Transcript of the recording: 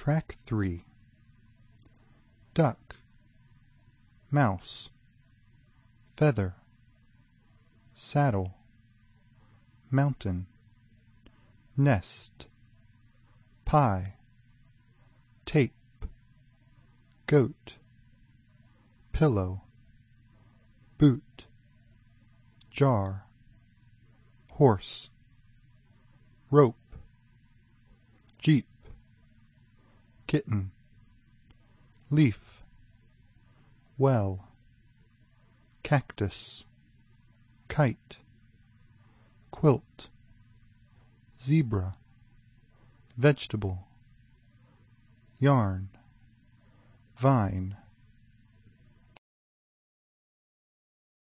Track 3. Duck, mouse, feather, saddle, mountain, nest, pie, tape, goat, pillow, boot, jar, horse, rope, jeep, kitten, leaf, well, cactus, kite, quilt, zebra, vegetable, yarn, vine,